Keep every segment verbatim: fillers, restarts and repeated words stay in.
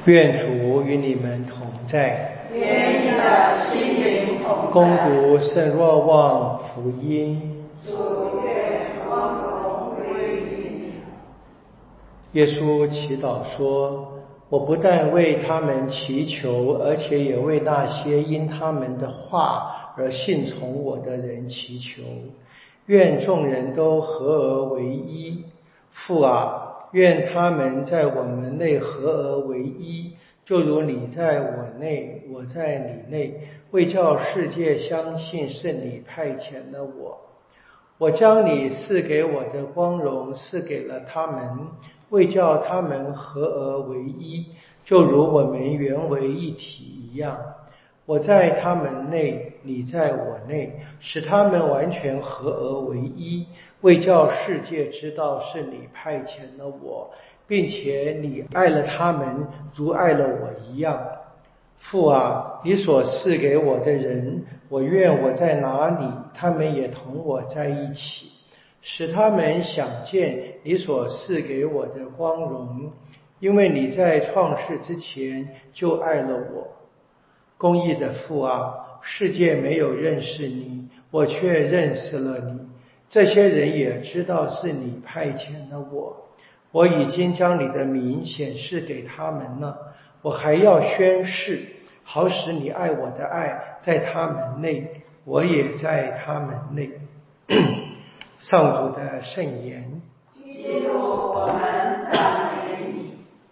愿主与你们同在。 愿你的心灵同在。 恭读圣若望福音。 主，愿光荣归于你。 耶稣祈祷说：我不但为他们祈求，而且也为那些因他们的话而信从我的人祈求。愿众人都合而为一。父啊，愿他们在我们内合而为一，就如你在我内，我在你内，为叫世界相信是你派遣了我。我将你赐给我的光荣赐给了他们，为叫他们合而为一，就如我们原为一体一样。我在他们内，你在我内，使他们完全合而为一，为叫世界知道是你派遣了我，并且你爱了他们如爱了我一样。父啊，你所赐给我的人，我愿我在哪里，他们也同我在一起，使他们想见你所赐给我的光荣，因为你在创世之前就爱了我。公义的父啊，世界没有认识你，我却认识了你，这些人也知道是你派遣了我。我已经将你的名显示给他们了，我还要宣示，好使你爱我的爱在他们内，我也在他们内。上主的圣言。 基督，我们赞美你。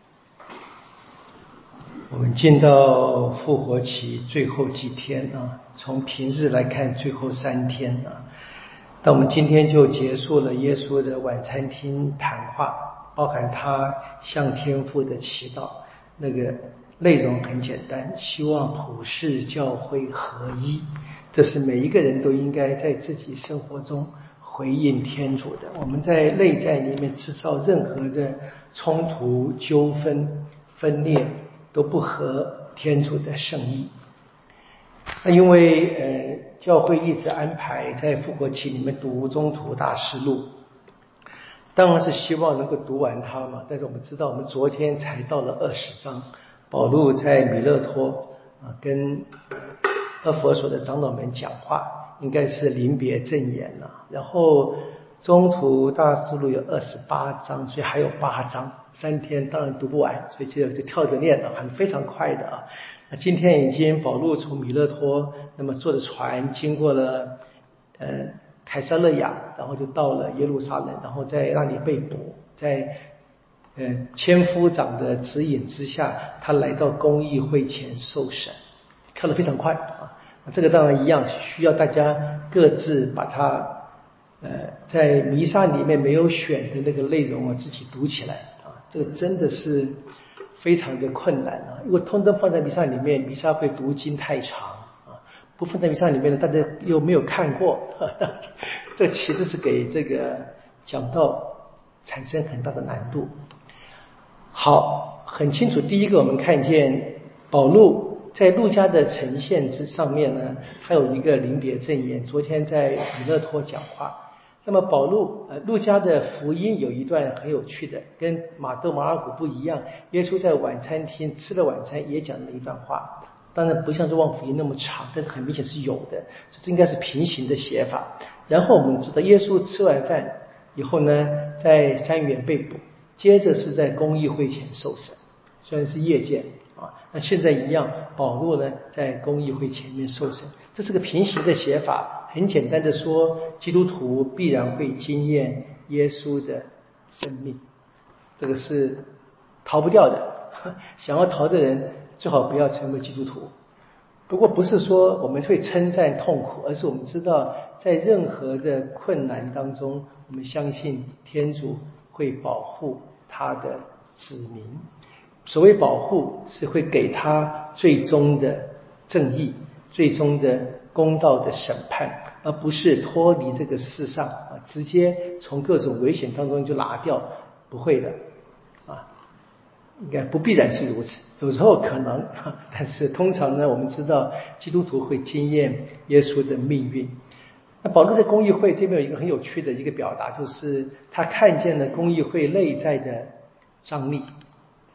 我们进到复活期最后几天啊，从平日来看最后三天啊，但我们今天就结束了耶稣的晚餐厅谈话，包含他向天父的祈祷。那个内容很简单，希望普世教会合一，这是每一个人都应该在自己生活中回应天主的。我们在内在里面制造任何的冲突、纠纷、分裂，都不合天主的圣意。那因为呃，教会一直安排在复活期里面读宗徒大事录，当然是希望能够读完它嘛。但是我们知道，我们昨天才到了二十章，保禄在米勒托啊跟厄弗所的长老们讲话，应该是临别赠言了。然后宗徒大事录有二十八章，所以还有八章，三天当然读不完，所以就就跳着念了，很非常快的啊。那今天已经保禄从米勒托，那么坐着船经过了呃凯撒勒雅，然后就到了耶路撒冷，然后在那里被捕，在呃千夫长的指引之下，他来到公议会前受审，跳得非常快啊。这个当然一样，需要大家各自把它呃在弥撒里面没有选的那个内容啊自己读起来啊，这个真的是非常的困难啊，因为通通放在弥撒里面，弥撒会读经太长啊，不放在弥撒里面呢，大家又没有看过，呵呵，这其实是给这个讲道产生很大的难度。好，很清楚，第一个我们看见保禄在路加的呈现之上面呢，他有一个临别赠言，昨天在米勒托讲话。那么保禄呃，路加的福音有一段很有趣的，跟马窦马尔谷不一样，耶稣在晚餐厅吃了晚餐也讲了一段话，当然不像若望福音那么长，但是很明显是有的，这应该是平行的写法。然后我们知道耶稣吃完饭以后呢，在山园被捕，接着是在公议会前受审，虽然是夜间啊，那现在一样，保禄呢在公议会前面受审，这是个平行的写法。很简单的说，基督徒必然会经验耶稣的生命，这个是逃不掉的。想要逃的人最好不要成为基督徒。不过不是说我们会称赞痛苦，而是我们知道在任何的困难当中，我们相信天主会保护他的子民。所谓保护，是会给他最终的正义，最终的公道的审判，而不是脱离这个世上啊，直接从各种危险当中就拿掉，不会的啊，应该不必然是如此，有时候可能，但是通常呢，我们知道基督徒会经验耶稣的命运。那保禄在公议会这边有一个很有趣的一个表达，就是他看见了公议会内在的张力，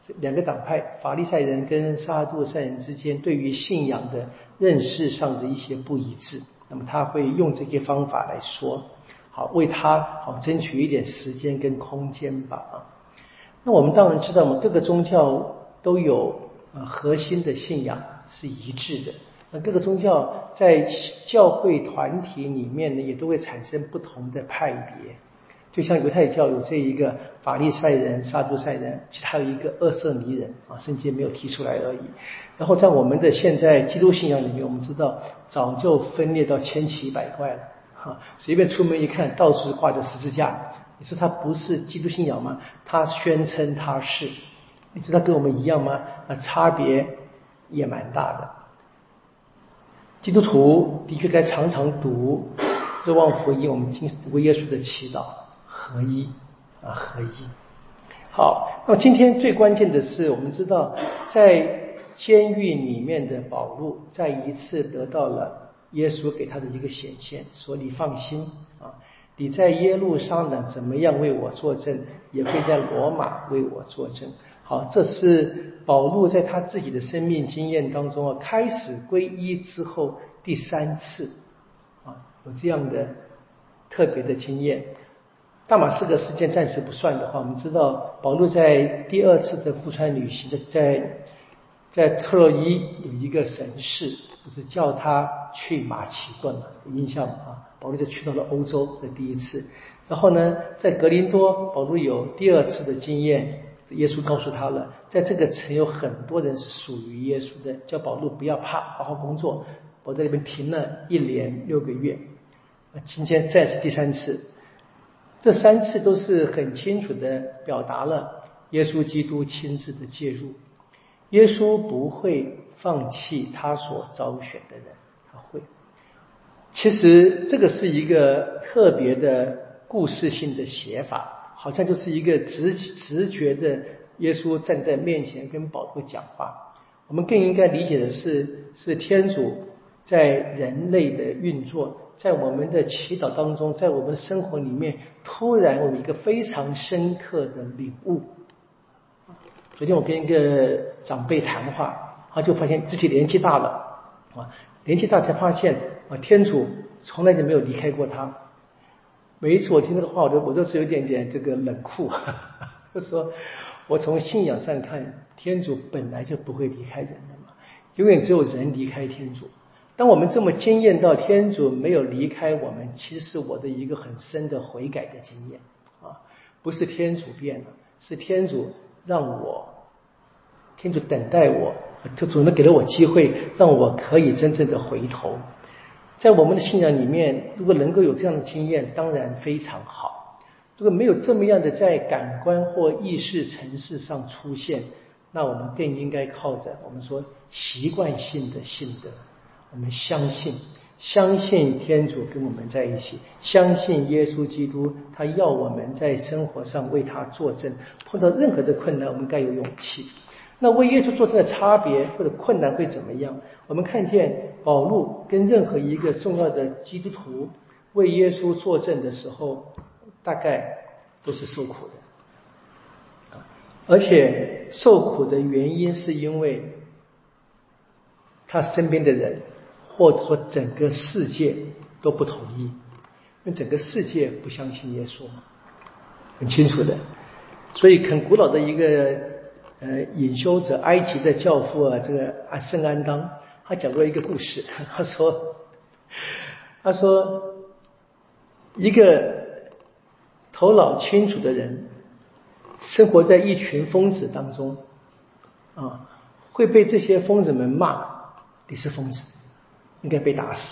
两个党派，法利赛人跟撒都塞人之间对于信仰的认识上的一些不一致，那么他会用这些方法来说，好为他好争取一点时间跟空间吧啊。那我们当然知道嘛，各个宗教都有呃核心的信仰是一致的，那各个宗教在教会团体里面呢，也都会产生不同的派别。就像犹太教有这一个法利赛人、撒都塞人，其实还有一个厄瑟尼人啊，圣经没有提出来而已。然后在我们的现在基督信仰里面，我们知道早就分裂到千奇百怪了哈，随便出门一看，到处是挂着十字架。你说它不是基督信仰吗？它宣称它是。你知道跟我们一样吗？那差别也蛮大的。基督徒的确该常常读若望福音，我们经读过耶稣的祈祷，合一啊，合一。好，那么今天最关键的是，我们知道在监狱里面的保禄再一次得到了耶稣给他的一个显现，说你放心啊，你在耶路撒冷怎么样为我作证，也会在罗马为我作证。好，这是保禄在他自己的生命经验当中啊，开始皈依之后第三次啊，有这样的特别的经验。大马士革事件暂时不算的话，我们知道保禄在第二次的赴川旅行，在在特洛伊有一个神事，就是叫他去马其顿嘛，有印象啊？保禄就去到了欧洲，这第一次。然后呢，在格林多，保禄有第二次的经验，耶稣告诉他了，在这个城有很多人是属于耶稣的，叫保禄不要怕，好好工作。我在那边停了一连六个月，今天再次第三次。这三次都是很清楚地表达了耶稣基督亲自的介入。耶稣不会放弃他所招选的人，他会。其实这个是一个特别的故事性的写法，好像就是一个直直觉的耶稣站在面前跟保罗讲话。我们更应该理解的是，是天主在人类的运作，在我们的祈祷当中，在我们的生活里面，突然有一个非常深刻的领悟。昨天我跟一个长辈谈话，他就发现自己年纪大了啊，年纪大才发现啊，天主从来就没有离开过他。每一次我听这个话，我都我都是有点点这个冷酷，就说我从信仰上看，天主本来就不会离开人的嘛，永远只有人离开天主。当我们这么经验到天主没有离开我们，其实是我的一个很深的悔改的经验啊，不是天主变了，是天主让我，天主等待我，主能给了我机会，让我可以真正的回头。在我们的信仰里面，如果能够有这样的经验，当然非常好。如果没有这么样的在感官或意识层次上出现，那我们更应该靠着我们说习惯性的信德。我们相信，相信天主跟我们在一起，相信耶稣基督，他要我们在生活上为他作证。碰到任何的困难，我们该有勇气。那为耶稣作证的差别或者困难会怎么样？我们看见保禄跟任何一个重要的基督徒为耶稣作证的时候，大概都是受苦的，而且受苦的原因是因为他身边的人或者说整个世界都不同意，因为整个世界不相信耶稣，很清楚的。所以很古老的一个呃隐修者，埃及的教父啊，这个啊圣安当，他讲过一个故事，他说，他说一个头脑清楚的人，生活在一群疯子当中啊，会被这些疯子们骂你是疯子，应该被打死。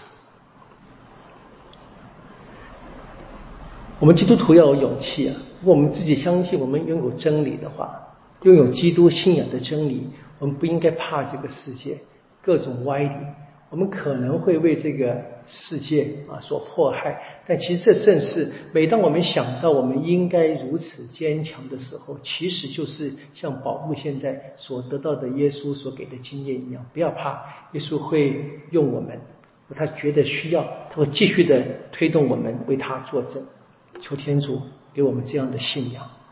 我们基督徒要有勇气啊！如果我们自己相信我们拥有真理的话，拥有基督信仰的真理，我们不应该怕这个世界各种歪理。我们可能会为这个世界啊所迫害，但其实这正是每当我们想到我们应该如此坚强的时候，其实就是像保禄现在所得到的耶稣所给的经验一样。不要怕，耶稣会用我们，他觉得需要，他会继续的推动我们为他作证。求天主给我们这样的信仰。